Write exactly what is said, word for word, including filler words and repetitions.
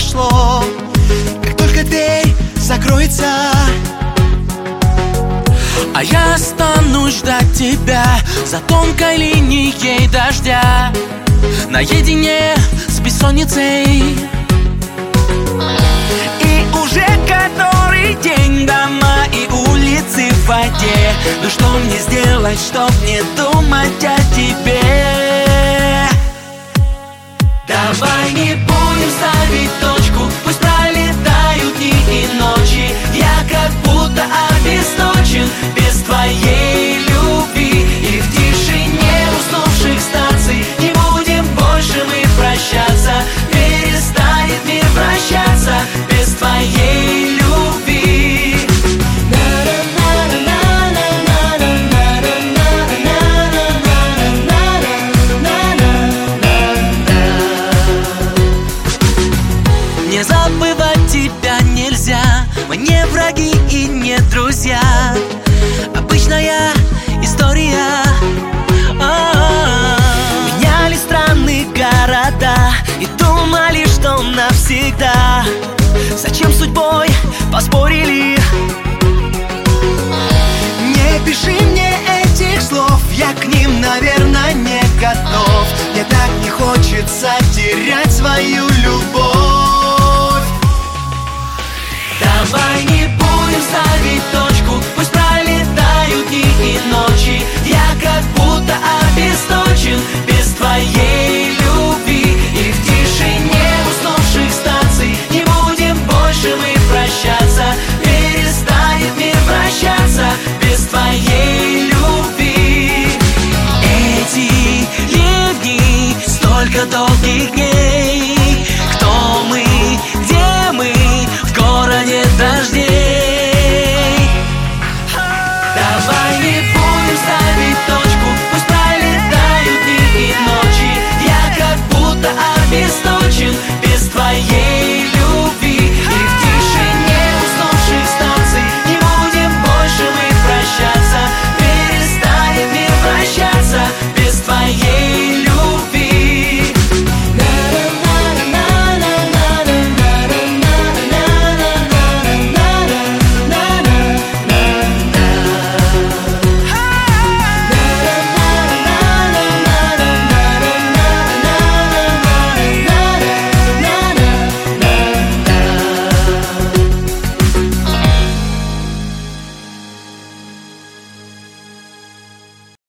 произошло. Как только дверь закроется, а я останусь ждать тебя за тонкой линией дождя, наедине с бессонницей. И уже который день дома и улицы в воде. Ну что мне сделать, чтоб не думать о тебе? Давай не будем ставить точку, пусть пролетают дни и ночи. Я как будто обесточен без твоей любви. И в тишине уснувших станций не будем больше мы прощаться. Перестанет мир вращаться без твоей любви. Не забывать тебя нельзя, мы не враги и не друзья. Обычная история. А-а-а. Меняли страны, города и думали, что навсегда. Зачем судьбой поспорили? не пиши мне этих слов, я к ним, наверное, не готов. Мне так не хочется терять свою любовь.